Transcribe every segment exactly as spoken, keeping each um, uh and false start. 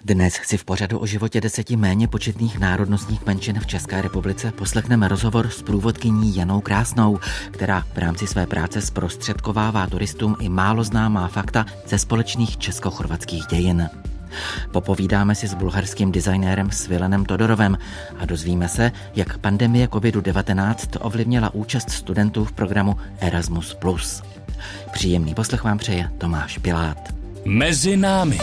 Dnes si v pořadu o životě deseti méně početných národnostních menšin v České republice poslechneme rozhovor s průvodkyní Janou Krásnou, která v rámci své práce zprostředkovává turistům i málo známá fakta ze společných česko-chorvatských dějin. Popovídáme si s bulharským designérem Svilenem Todorovem a dozvíme se, jak pandemie kovidu devatenáct ovlivnila účast studentů v programu Erasmus plus. Příjemný poslech vám přeje Tomáš Pilát. Mezi námi.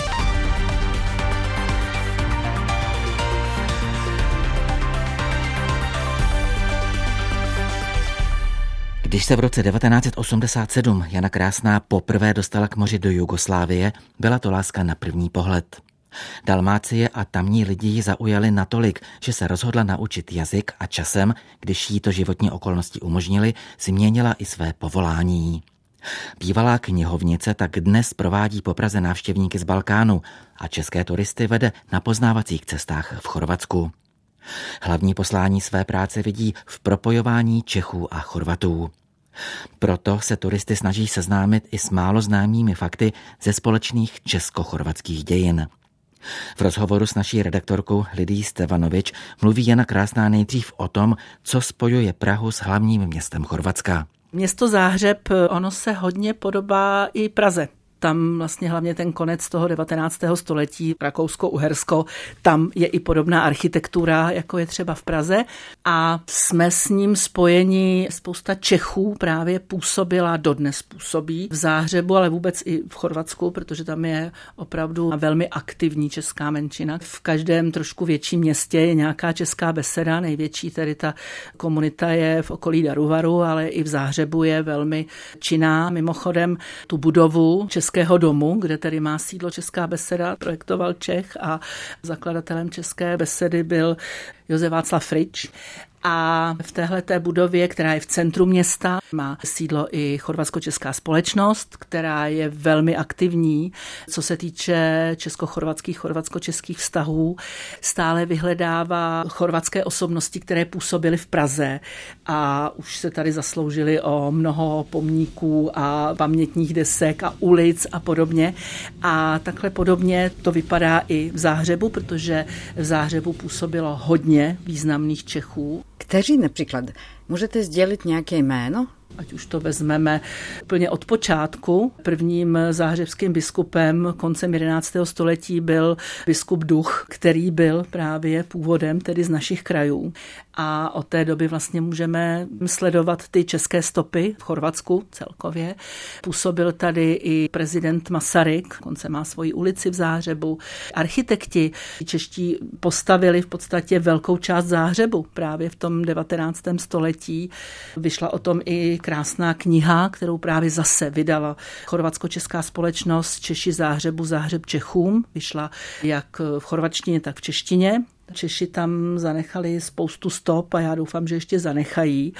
Když se v roce devatenáct set osmdesát sedm Jana Krásná poprvé dostala k moři do Jugoslávie, byla to láska na první pohled. Dalmácie a tamní lidi ji zaujali natolik, že se rozhodla naučit jazyk a časem, když jí to životní okolnosti umožnily, změnila i své povolání. Bývalá knihovnice tak dnes provádí po Praze návštěvníky z Balkánu a české turisty vede na poznávacích cestách v Chorvatsku. Hlavní poslání své práce vidí v propojování Čechů a Chorvatů. Proto se turisty snaží seznámit i s málo známými fakty ze společných česko-chorvatských dějin. V rozhovoru s naší redaktorkou Lidií Stevanovič mluví Jana Krásná nejdřív o tom, co spojuje Prahu s hlavním městem Chorvatska. Město Záhřeb, ono se hodně podobá i Praze. Tam vlastně hlavně ten konec toho devatenáctého století, Rakousko-Uhersko, tam je i podobná architektura, jako je třeba v Praze. A jsme s ním spojeni, spousta Čechů právě působila, dodnes působí v Záhřebu, ale vůbec i v Chorvatsku, protože tam je opravdu velmi aktivní česká menšina. V každém trošku větším městě je nějaká česká beseda, největší tedy ta komunita je v okolí Daruvaru, ale i v Záhřebu je velmi činná. Mimochodem tu budovu Českého domu, kde tedy má sídlo Česká beseda, projektoval Čech a zakladatelem České besedy byl Josef Václav Frič. A v téhleté budově, která je v centru města, má sídlo i chorvatsko-česká společnost, která je velmi aktivní, co se týče česko-chorvatských, chorvatsko-českých vztahů. Stále vyhledává chorvatské osobnosti, které působily v Praze a už se tady zasloužili o mnoho pomníků a pamětních desek a ulic a podobně. A takhle podobně to vypadá i v Záhřebu, protože v Záhřebu působilo hodně významných Čechů. Kteří například? Můžete sdělit nějaké jméno? Ať už to vezmeme úplně od počátku. Prvním záhřebským biskupem koncem jedenáctého století byl biskup Duch, který byl právě původem tedy z našich krajů. A od té doby vlastně můžeme sledovat ty české stopy v Chorvatsku celkově. Působil tady i prezident Masaryk, konce má svoji ulici v Záhřebu. Architekti čeští postavili v podstatě velkou část Záhřebu právě v tom devatenáctém století. Vyšla o tom i krásná kniha, kterou právě zase vydala chorvatsko-česká společnost Češi Záhřebu, Záhřeb Čechům. Vyšla jak v chorvatštině, tak v češtině. Češi tam zanechali spoustu stop a já doufám, že ještě zanechají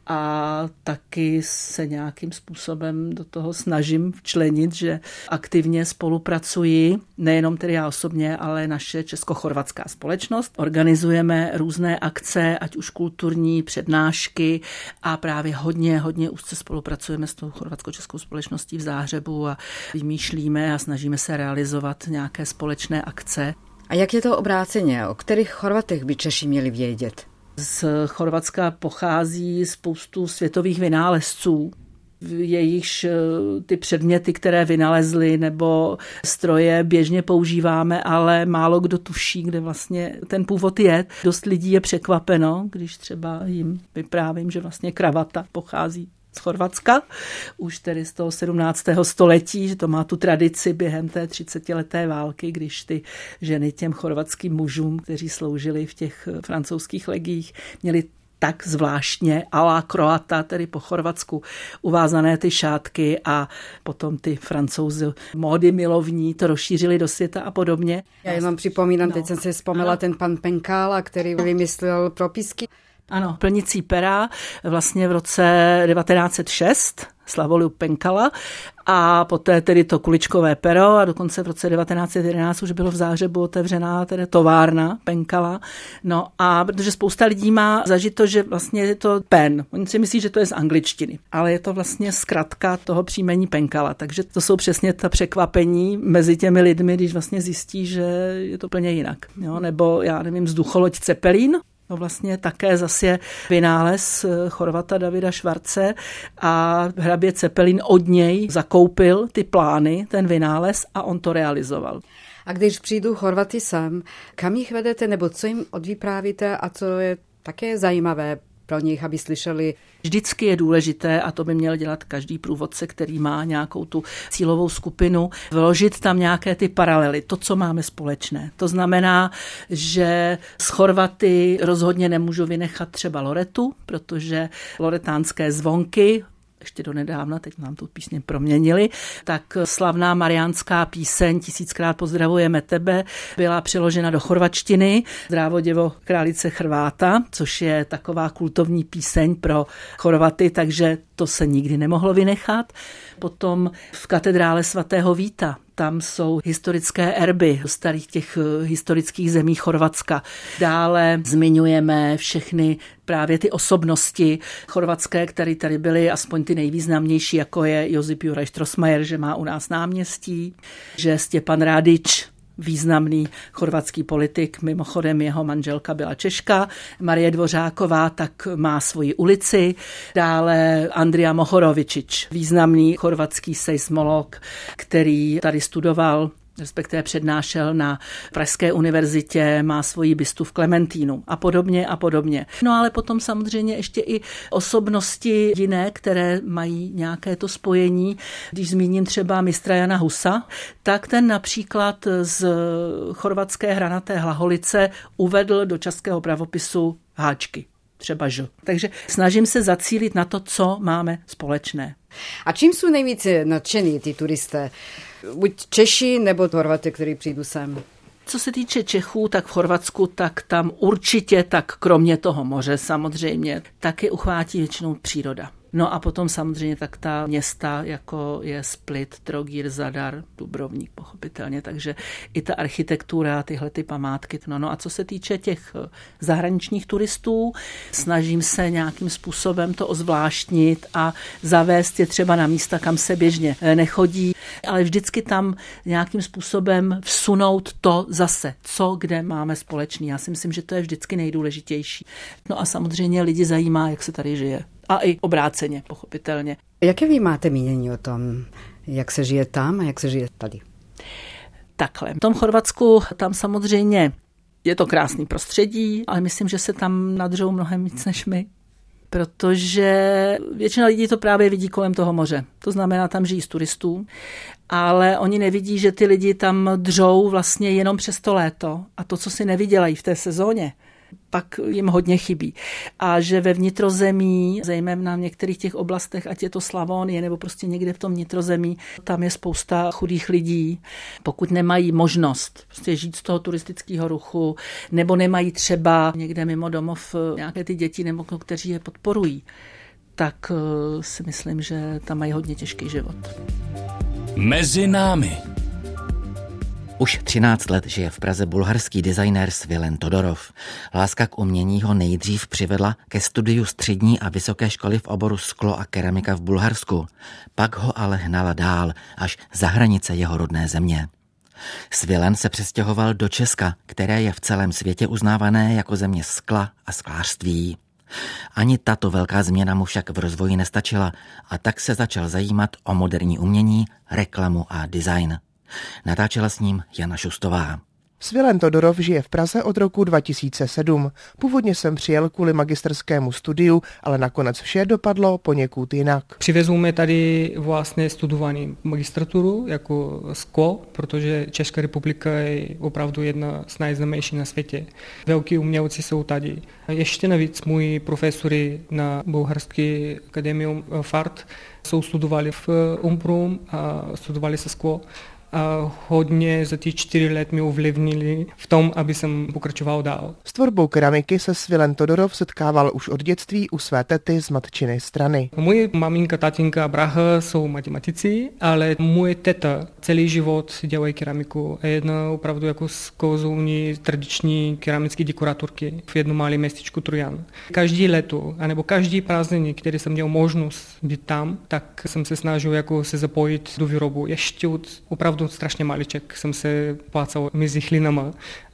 a taky se nějakým způsobem do toho snažím včlenit, že aktivně spolupracuji, nejenom tedy já osobně, ale naše česko-chorvatská společnost. Organizujeme různé akce, ať už kulturní, přednášky a právě hodně, hodně úzce spolupracujeme s tou chorvatsko-českou společností v Záhřebu a vymýšlíme a snažíme se realizovat nějaké společné akce. A jak je to obráceně? O kterých Chorvatech by Češi měli vědět? Z Chorvatska pochází spoustu světových vynálezců, jejichž ty předměty, které vynalezli nebo stroje běžně používáme, ale málo kdo tuší, kde vlastně ten původ je. Dost lidí je překvapeno, když třeba jim vyprávím, že vlastně kravata pochází z Chorvatska, už tedy z toho sedmnáctého století, že to má tu tradici během té třicetileté války, když ty ženy těm chorvatským mužům, kteří sloužili v těch francouzských legiích, měli tak zvláštně a la Croata, tedy po Chorvatsku, uvázané ty šátky a potom ty Francouzi módy milovní to rozšířili do světa a podobně. Já jenom připomínám, no. Teď jsem si vzpomněla ten pan Penkála, který vymyslel propisky. Ano, plnicí pera vlastně v roce devatenáct set šest Slavoljub Penkala a poté tedy to kuličkové pero a dokonce v roce devatenáct set jedenáct už bylo v Záhřebu otevřená tedy továrna Penkala. No a protože spousta lidí má zažito, že vlastně je to pen. Oni si myslí, že to je z angličtiny, ale je to vlastně zkratka toho příjmení Penkala. Takže to jsou přesně ta překvapení mezi těmi lidmi, když vlastně zjistí, že je to plně jinak. Jo? Nebo já nevím, vzducholoď Cepelín. No vlastně také zase vynález Chorvata Davida Švarce a hrabě Cepelín od něj zakoupil ty plány, ten vynález a on to realizoval. A když přijdu Chorvaty sem, kam jich vedete nebo co jim odvyprávíte a co je také zajímavé pro nich, aby slyšeli? Vždycky je důležité, a to by měl dělat každý průvodce, který má nějakou tu cílovou skupinu, vložit tam nějaké ty paralely, to, co máme společné. To znamená, že z Chorvaty rozhodně nemůžu vynechat třeba Loretu, protože loretánské zvonky, ještě do nedávna, teď nám tu písně proměnili, tak slavná mariánská píseň Tisíckrát pozdravujeme tebe byla přeložena do chorvačtiny Zdravo děvo králice Hrváta, což je taková kultovní píseň pro Chorvaty, takže to se nikdy nemohlo vynechat. Potom v katedrále svatého Víta, tam jsou historické erby starých těch historických zemí Chorvatska. Dále zmiňujeme všechny právě ty osobnosti chorvatské, které tady byly, aspoň ty nejvýznamnější, jako je Josip Juraj Strossmayer, že má u nás náměstí, že Stjepan Radić, významný chorvatský politik, mimochodem jeho manželka byla Češka, Marie Dvořáková tak má svoji ulici, dále Andrija Mohorovičić, významný chorvatský seismolog, který tady studoval, respektive přednášel na Pražské univerzitě, má svoji bystu v Klementínu a podobně a podobně. No ale potom samozřejmě ještě i osobnosti jiné, které mají nějaké to spojení. Když zmíním třeba mistra Jana Husa, tak ten například z chorvatské hranaté hlaholice uvedl do českého pravopisu háčky. Třeba ž. Takže snažím se zacílit na to, co máme společné. A čím jsou nejvíce nadšení ty turisté? Buď Češi nebo Chorvaty, kteří přijdou sem? Co se týče Čechů, tak v Chorvatsku, tak tam určitě, tak kromě toho moře samozřejmě, taky uchvátí většinou příroda. No a potom samozřejmě tak ta města, jako je Split, Trogir, Zadar, Dubrovník pochopitelně, takže i ta architektura, tyhle ty památky. No, no a co se týče těch zahraničních turistů, snažím se nějakým způsobem to ozvláštnit a zavést je třeba na místa, kam se běžně nechodí, ale vždycky tam nějakým způsobem vsunout to zase, co kde máme společný. Já si myslím, že to je vždycky nejdůležitější. No a samozřejmě lidi zajímá, jak se tady žije. A i obráceně, pochopitelně. Jaké vy máte mínění o tom, jak se žije tam a jak se žije tady? Takhle. V tom Chorvatsku tam samozřejmě je to krásný prostředí, ale myslím, že se tam nadřou mnohem víc než my. Protože většina lidí to právě vidí kolem toho moře. To znamená, tam žijí z turistů, ale oni nevidí, že ty lidi tam dřou vlastně jenom přes to léto a to, co si nevydělají v té sezóně, pak jim hodně chybí. A že ve vnitrozemí, zejména v některých těch oblastech, ať je to Slavonie nebo prostě někde v tom vnitrozemí, tam je spousta chudých lidí. Pokud nemají možnost prostě žít z toho turistického ruchu, nebo nemají třeba někde mimo domov nějaké ty děti, nebo kteří je podporují, tak si myslím, že tam mají hodně těžký život. Mezi námi. Už třináct let žije v Praze bulharský designér Svilen Todorov. Láska k umění ho nejdřív přivedla ke studiu střední a vysoké školy v oboru sklo a keramika v Bulharsku. Pak ho ale hnala dál, až za hranice jeho rodné země. Svilen se přestěhoval do Česka, které je v celém světě uznávané jako země skla a sklářství. Ani tato velká změna mu však v rozvoji nestačila a tak se začal zajímat o moderní umění, reklamu a design. Natáčela s ním Jana Šustová. Svilen Todorov žije v Praze od roku dva tisíce sedm. Původně jsem přijel kvůli magisterskému studiu, ale nakonec vše dopadlo poněkud jinak. Přivezl mě tady vlastně studovaný magistraturu jako sklo, protože Česká republika je opravdu jedna z nejznámějších na světě. Velký umělci jsou tady. Ještě navíc moji profesory na Bulharské akademii F A R T jsou studovali v Umbrum a studovali se sklo. a hodně za ty čtyři let mě ovlivnili v tom, aby jsem pokračoval dál. S tvorbou keramiky se Svilen Todorov setkával už od dětství u své tety z matčiny strany. Moje maminka, tatinka a brácha jsou matematici, ale moje teta celý život dělají keramiku. Je jedna opravdu jako z kouzovní tradiční keramické dekoratorky v jednom malém městečku Trojan. Každý leto, anebo každý prázdniny, který jsem měl možnost být tam, tak jsem se snažil jako se zapojit do výrobu. Ještě od opravdu strašně maliček jsem se plácal mezi chlinama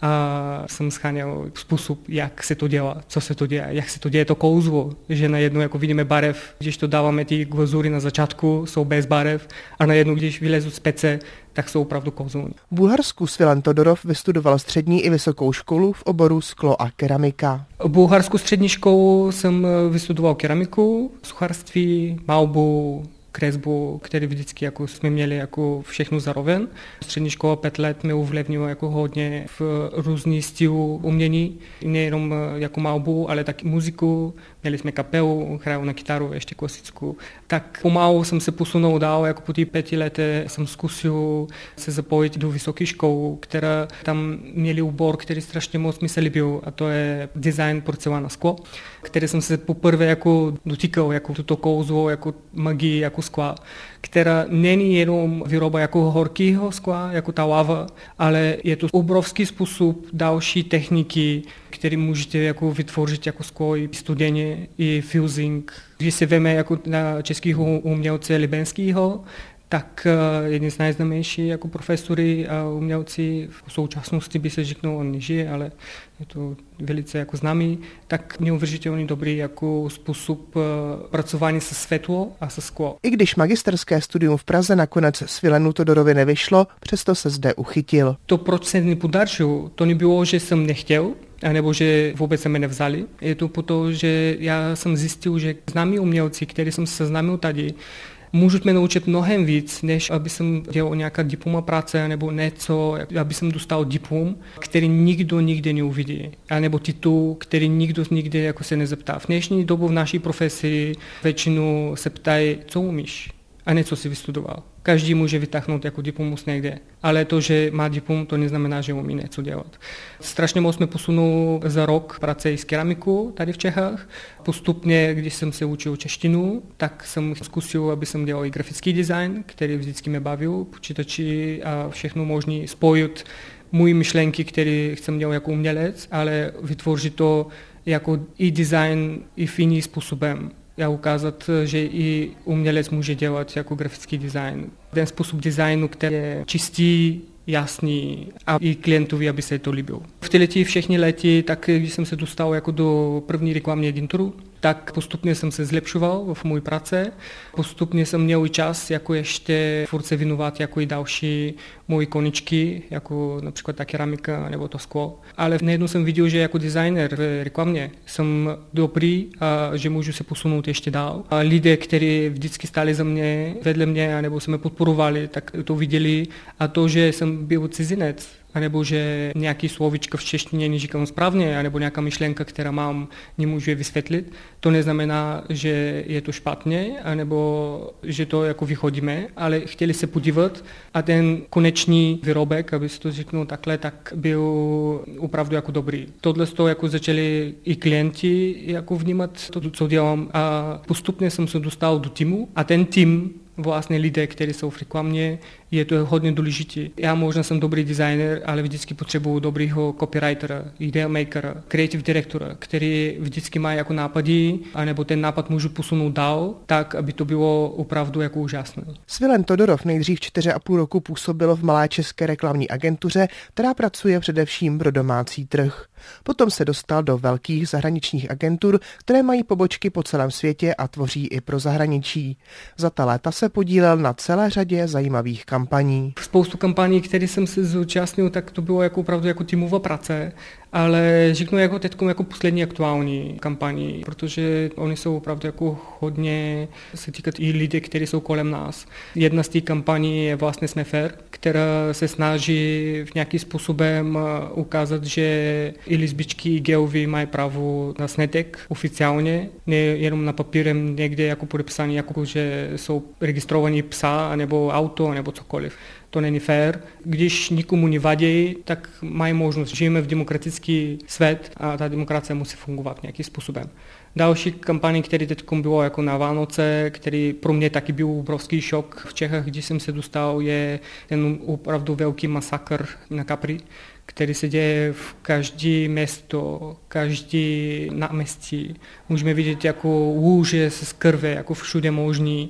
a jsem scháněl způsob, jak se to dělá, co se to děje, jak se to děje to kouzlo, že najednou jako vidíme barev, když to dáváme ty glazury na začátku, jsou bez barev a najednou, když vylezu z pece, tak jsou opravdu kouzlní. V Bulharsku Svilen Todorov vystudoval střední i vysokou školu v oboru sklo a keramika. V Bulharsku střední školu jsem vystudoval keramiku, sucharství, malbu, kresbu, který vždycky jako jsme měli jako všechno zároveň. Střední škola pět let mě ovlivnilo jako hodně v různý stylu umění, nejenom jako malbu, ale taky muziku. Měli jsme kapelu, hraju na kytaru, ještě klasickou. Tak pomalu jsem se posunul dál, jako po těch pěti letech jsem zkusil se zapojit do vysoké školy, která tam měli obor, který strašně moc mi se líbil, a to je design porcelána sklo, který jsem se poprvé jako dotýkal, jako tuto kouzlo, jako magii, jako skla, která není jenom výroba jako horkého skla, jako ta lava, ale je to obrovský způsob další techniky, který můžete jako vytvořit jako sklo i studeně, i fusing. Když se veme jako na českého umělce Libenského, tak jeden z nejznámějších jako profesory a umělci v současnosti by se řekl, on nežije, ale je to velice jako známý, tak neuvěřitelně dobrý jako způsob pracování se světlo a se sklo. I když magisterské studium v Praze nakonec Svilenu Todorovi nevyšlo, přesto se zde uchytil. To, proč se nepodařilo, to nebylo, že jsem nechtěl, nebo že vůbec se mě nevzali. Je to proto, že já jsem zjistil, že známí umělci, který jsem se seznámil tady, můžu mě naučit mnohem víc, než aby jsem dělal nějaká diploma práce nebo něco, aby jsem dostal diplom, který nikdo nikdy neuvidí, nebo titul, který nikdo nikdy jako se nezeptá. V dnešní dobu v naší profesi většinou se ptají, co umíš, a ne co si vystudoval. Každý může vytáhnout jako diplomus někde, ale to, že má diplom, to neznamená, že umí něco dělat. Strašně moc jsme posunul za rok práce s keramikou tady v Čechách. Postupně, když jsem se učil češtinu, tak jsem zkusil, aby jsem dělal i grafický design, který vždycky mě bavil, počítači a všechno možné spojit moje myšlenky, které jsem dělal jako umělec, ale vytvořit to jako i design, i jiný způsobem. Já ukázat, že i umělec může dělat jako grafický design. Ten způsob designu, který je čistý, jasný a i klientovi, aby se to líbilo. V ty lety, všechny lety, tak když jsem se dostal jako do první reklamní agentury, tak postupně jsem se zlepšoval v mojí práci. Postupně jsem měl i čas jako ještě furt se věnovat jako i další moje koničky, jako například ta keramika nebo to sklo. Ale najednou jsem viděl, že jako designer v reklamě jsem dobrý a že můžu se posunout ještě dál. A lidé, kteří vždycky stáli za mě, vedle mě, nebo se mě podporovali, tak to viděli. A to, že jsem byl cizinec, anebo že nějaký slovíčko v češtině neříkám správně, anebo nějaká myšlenka, která mám, nemůžu je vysvětlit, to neznamená, že je to špatně, anebo že to jako vychodíme, ale chtěli se podívat a ten konečný výrobek, aby se to řekl takhle, tak byl opravdu jako dobrý. Tohle z toho jako začali i klienti jako vnímat to, co dělám, a postupně jsem se dostal do týmu a ten tým vlastně lidé, kteří jsou v reklamě, je to hodně důležité. Já možná jsem dobrý designer, ale vždycky potřebuji dobrýho copywritera, ideamakera, creative directora, který vždycky má jako nápady, anebo ten nápad můžu posunout dál, tak, aby to bylo opravdu jako úžasné. Svilen Todorov nejdřív čtyři a půl roku působil v malé české reklamní agentuře, která pracuje především pro domácí trh. Potom se dostal do velkých zahraničních agentur, které mají pobočky po celém světě a tvoří i pro zahraničí. Za ta léta se podílel na celé řadě zajímavých kampaní. Spoustu kampaní, které jsem se zúčastnil, tak to bylo jako opravdu jako týmová práce, ale řeknu jako teďkom jako poslední aktuální kampaní, protože oni jsou opravdu jako hodně se týkat i lidí, kteří jsou kolem nás. Jedna z těch kampaní je vlastně Jsme fair, která se snaží v nějakým způsobem ukázat, že i lesbičky, i geovi mají právo na sňatek oficiálně, ne jenom na papírem někde jako podepsaný, jako že jsou registrovaní psa, nebo auto, nebo cokoliv. To není fér. Když nikomu nevadí, tak mají možnost. Žijeme v demokratický svět a ta demokracie musí fungovat nějakým způsobem. Další kampaň, který teď bylo jako na Vánoce, který pro mě taky byl obrovský šok v Čechách, když jsem se dostal, je ten opravdu velký masakr na Capri, který se děje v každé město, každé náměstí. Můžeme vidět jako lůže z krve, jako všude možný.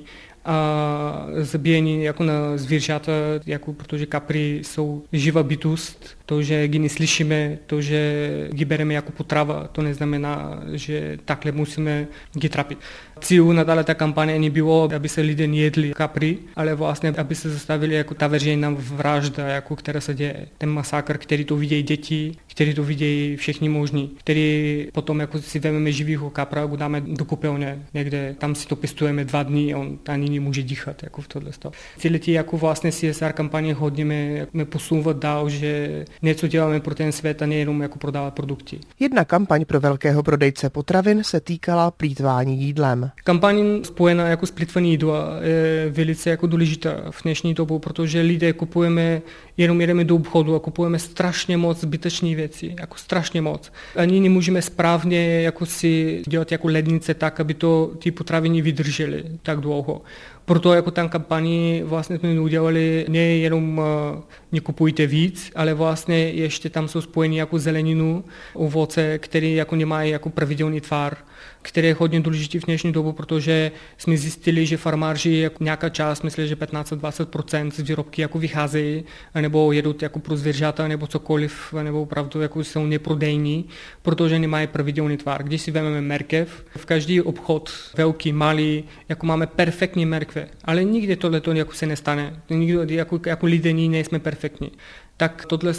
A zabíjení jako na zvířata, jako protože Capri jsou živá bytost. To, že ji neslyšíme, to, že ji bereme jako potrava, to neznamená, že takhle musíme ji trapit. Cíl nadále ta kampaně nebylo, aby se lidé nejedli Capri, ale vlastně, aby se zastavili jako ta veřejná vražda, jako která se děje. Ten masakr, který to vidějí děti, který to vidějí všichni možní, který potom jako si vezmeme živýho kapra, ho dáme do koupelně někde, tam si to pěstujeme dva dny, on ani nemůže dýchat jako v tohle stavu. Tyhle ty jako vlastně C S R kampaně hodně posouvat dál, že něco děláme pro ten svět a nejenom jako prodávat produkty. Jedna kampaň pro velkého prodejce potravin se týkala plýtvání jídlem. Kampaň spojená jako s plýtváním jídla je velice jako důležitá v dnešní dobu, protože lidé kupujeme, jenom jedeme do obchodu a kupujeme strašně moc zbytečných věcí, jako strašně moc. Ani nemůžeme správně jako si dělat jako lednice tak, aby to ty potraviny vydržely tak dlouho. Proto jako tam kampani vlastně jsme udělali nejenom nekupujte víc, ale vlastně ještě tam jsou spojení jako zeleninu, ovoce, které jako nemají jako pravidelný tvar, které je hodně důležité v dnešní dobu, protože jsme zjistili, že farmáři jako nějaká část, myslím, že patnáct až dvacet procent z výrobky jako vycházejí, nebo jedou jako pro zvířata, nebo cokoliv, nebo opravdu jako jsou neprodejní, protože nemají pravidelný tvar. Když si vezmeme mrkev, v každý obchod, velký, malý, jako máme perfektní mrkve, ale nikdy tohle jako se nestane. Nikdy jako, jako lidé nejsme perfektní. Tak tohle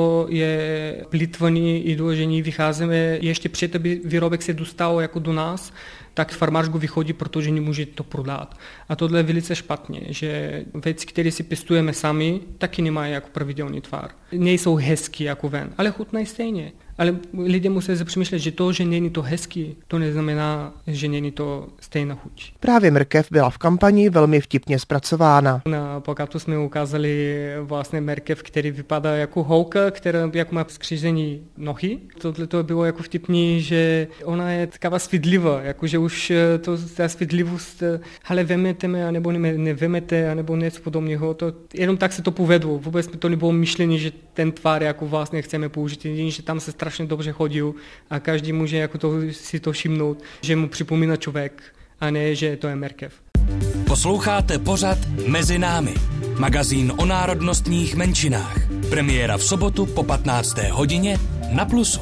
je plýtvaní i dožení, vycházíme ještě před, aby výrobek se dostal jako do nás, tak farmář go vychodí, protože nemůže to prodat. A tohle je velice špatně, že věci, které si pěstujeme sami, taky nemají jako pravidelný tvar. Nejsou hezký jako ven, ale chutnají stejně. Ale lidé musí si přemýšlet, že to, že není to hezký, to neznamená, že není to stejná chuť. Právě mrkev byla v kampani velmi vtipně zpracována. Na plakatu jsme ukázali vlastně mrkev, který vypadá jako holka, která jako má skřížení nohy. Tohle to bylo jako vtipný, že ona je taková svědlivá, jakože už to, ta svědlivost, ale vemete mě, anebo ne, nevemete, anebo něco podobného. To, jenom tak se to povedlo. Vůbec to nebylo myšlení, že ten tvar jako vlastně chceme použít, jen že tam se strašně dobře chodil a každý může jako to, si to všimnout, že mu připomíná člověk a ne, že to je mrkev. Posloucháte pořad Mezi námi, magazín o národnostních menšinách. Premiéra v sobotu po patnácté hodině na Plusu.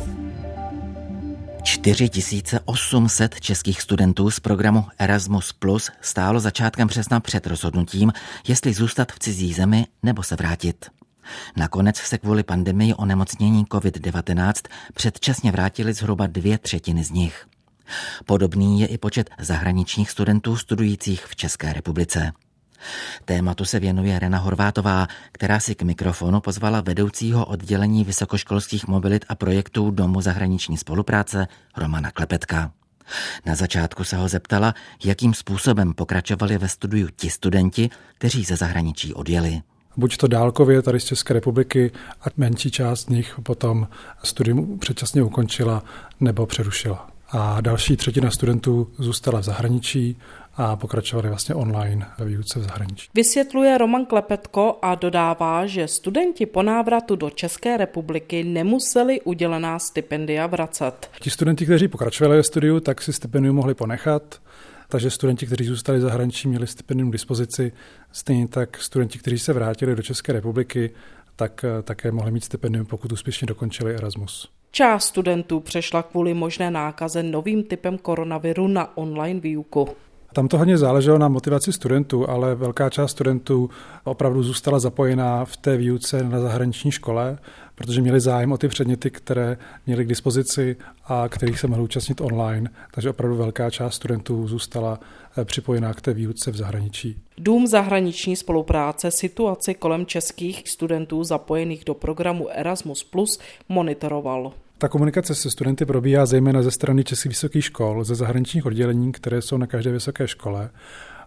čtyři tisíce osm set českých studentů z programu Erasmus Plus stálo začátkem března před rozhodnutím, jestli zůstat v cizí zemi nebo se vrátit. Nakonec se kvůli pandemii onemocnění covid devatenáct předčasně vrátili zhruba dvě třetiny z nich. Podobný je i počet zahraničních studentů studujících v České republice. Tématu se věnuje Rena Horvátová, která si k mikrofonu pozvala vedoucího oddělení vysokoškolských mobilit a projektů Domu zahraniční spolupráce Romana Klepetka. Na začátku se ho zeptala, jakým způsobem pokračovali ve studiu ti studenti, kteří ze zahraničí odjeli. Buď to dálkově tady z České republiky a menší část z nich potom studium předčasně ukončila nebo přerušila. A další třetina studentů zůstala v zahraničí a pokračovali vlastně online ve výuce v zahraničí. Vysvětluje Roman Klepetko a dodává, že studenti po návratu do České republiky nemuseli udělená stipendia vracet. Ti studenti, kteří pokračovali ve studiu, tak si stipendium mohli ponechat. Takže studenti, kteří zůstali v zahraničí, měli stipendium k dispozici. Stejně tak studenti, kteří se vrátili do České republiky, tak také mohli mít stipendium, pokud úspěšně dokončili Erasmus. Část studentů přešla kvůli možné nákaze novým typem koronaviru na online výuku. Tam to hodně záleželo na motivaci studentů, ale velká část studentů opravdu zůstala zapojená v té výuce na zahraniční škole, protože měli zájem o ty předměty, které měli k dispozici a kterých se mohli účastnit online. Takže opravdu velká část studentů zůstala připojená k té výuce v zahraničí. Dům zahraniční spolupráce situaci kolem českých studentů zapojených do programu Erasmus Plus monitoroval. Ta komunikace se studenty probíhá zejména ze strany českých vysokých škol, ze zahraničních oddělení, které jsou na každé vysoké škole.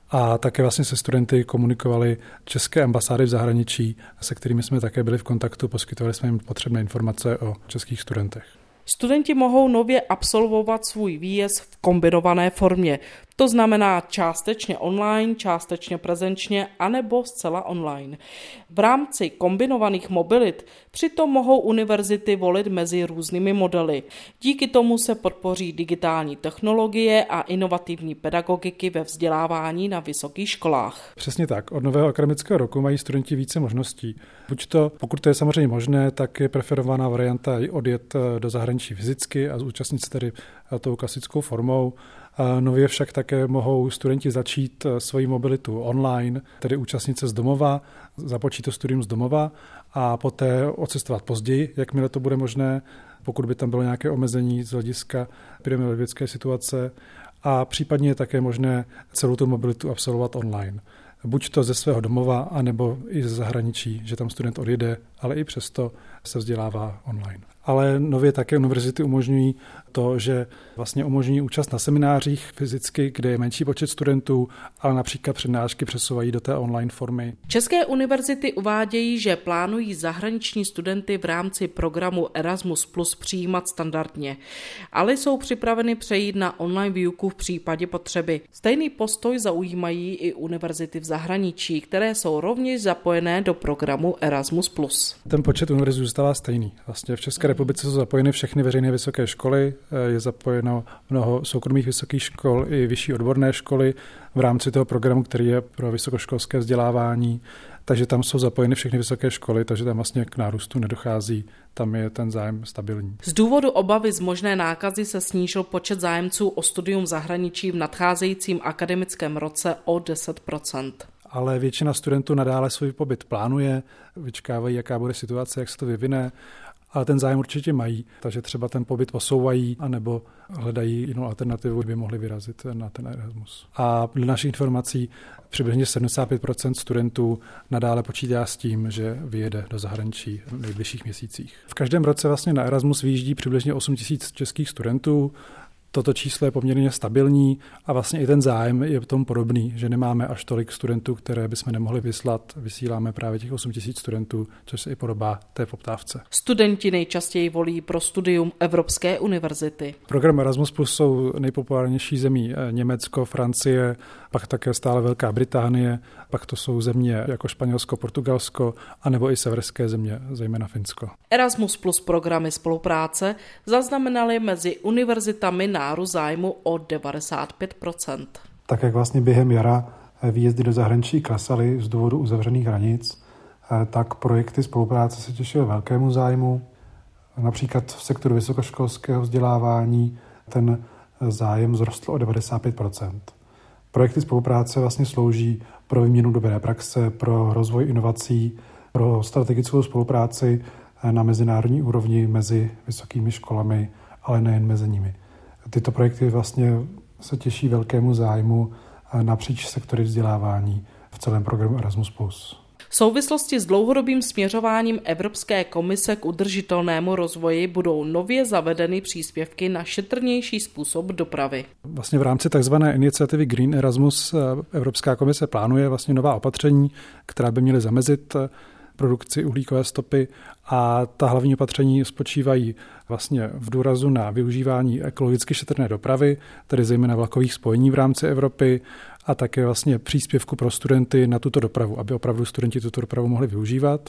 A také vlastně se studenty komunikovali české ambasády v zahraničí, se kterými jsme také byli v kontaktu, poskytovali jsme jim potřebné informace o českých studentech. Studenti mohou nově absolvovat svůj výjezd v kombinované formě. To znamená částečně online, částečně prezenčně anebo zcela online. V rámci kombinovaných mobilit přitom mohou univerzity volit mezi různými modely. Díky tomu se podpoří digitální technologie a inovativní pedagogiky ve vzdělávání na vysokých školách. Přesně tak. Od nového akademického roku mají studenti více možností. Buď to, pokud to je samozřejmě možné, tak je preferovaná varianta odjet do zahraničí fyzicky a zúčastnit se tedy tou klasickou formou. Nově však také mohou studenti začít svoji mobilitu online, tedy účastnit se z domova, započít to studium z domova a poté odcestovat později, jakmile to bude možné, pokud by tam bylo nějaké omezení z hlediska epidemiologické situace, a případně je také možné celou tu mobilitu absolvovat online. Buď to ze svého domova, anebo i ze zahraničí, že tam student odjede, ale i přesto se vzdělává online. Ale nově také univerzity umožňují to, že vlastně umožňují účast na seminářích fyzicky, kde je menší počet studentů, ale například přednášky přesouvají do té online formy. České univerzity uvádějí, že plánují zahraniční studenty v rámci programu Erasmus plus přijímat standardně, ale jsou připraveny přejít na online výuku v případě potřeby. Stejný postoj zaujímají i univerzity v zahraničí, které jsou rovněž zapojené do programu Erasmus plus. Ten počet univerzit zůstává stejný. Vlastně v České republice jsou zapojeny všechny veřejné vysoké školy, je zapojeno mnoho soukromých vysokých škol i vyšší odborné školy v rámci toho programu, který je pro vysokoškolské vzdělávání, takže tam jsou zapojeny všechny vysoké školy, takže tam vlastně k nárůstu nedochází, tam je ten zájem stabilní. Z důvodu obavy z možné nákazy se snížil počet zájemců o studium v zahraničí v nadcházejícím akademickém roce o deset procent. Ale většina studentů nadále svůj pobyt plánuje, vyčkávají, jaká bude situace, jak se to vyvine, ale ten zájem určitě mají, takže třeba ten pobyt posouvají anebo hledají jinou alternativu, by mohli vyrazit na ten Erasmus. A dle našich informací přibližně sedmdesát pět procent studentů nadále počítá s tím, že vyjede do zahraničí v nejbližších měsících. V každém roce vlastně na Erasmus vyjíždí přibližně osm tisíc českých studentů. Toto číslo je poměrně stabilní a vlastně i ten zájem je v tom podobný, že nemáme až tolik studentů, které bychom nemohli vyslat. Vysíláme právě těch osm tisíc studentů, což se i podobá té poptávce. Studenti nejčastěji volí pro studium Evropské univerzity. Program Erasmus Plus jsou nejpopulárnější zemí Německo, Francie, pak také stále Velká Británie, pak to jsou země jako Španělsko, Portugalsko, anebo i severské země, zejména Finsko. Erasmus Plus programy spolupráce zaznamenaly mezi univerzitami nárůst zájmu o devadesát pět procent. Tak jak vlastně během jara výjezdy do zahraničí klesaly z důvodu uzavřených hranic, tak projekty spolupráce se těšily velkému zájmu. Například v sektoru vysokoškolského vzdělávání ten zájem vzrostl o devadesát pět procent. Projekty spolupráce vlastně slouží pro výměnu dobré praxe, pro rozvoj inovací, pro strategickou spolupráci na mezinárodní úrovni mezi vysokými školami, ale nejen mezi nimi. Tyto projekty vlastně se těší velkému zájmu napříč sektory vzdělávání v celém programu Erasmus plus. V souvislosti s dlouhodobým směřováním Evropské komise k udržitelnému rozvoji budou nově zavedeny příspěvky na šetrnější způsob dopravy. Vlastně v rámci takzvané iniciativy Green Erasmus Evropská komise plánuje vlastně nová opatření, která by měly zamezit produkci uhlíkové stopy, a ta hlavní opatření spočívají vlastně v důrazu na využívání ekologicky šetrné dopravy, tedy zejména vlakových spojení v rámci Evropy, a také vlastně příspěvku pro studenty na tuto dopravu, aby opravdu studenti tuto dopravu mohli využívat.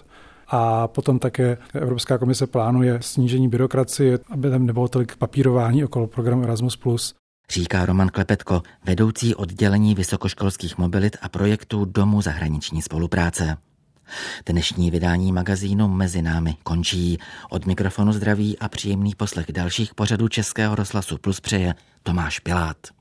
A potom také Evropská komise plánuje snížení byrokracie, aby tam nebylo tolik papírování okolo programu Erasmus plus. Říká Roman Klepetko, vedoucí oddělení vysokoškolských mobilit a projektů Domu zahraniční spolupráce. Dnešní vydání magazínu Mezi námi končí. Od mikrofonu zdraví a příjemný poslech dalších pořadů Českého rozhlasu Plus přeje Tomáš Pilát.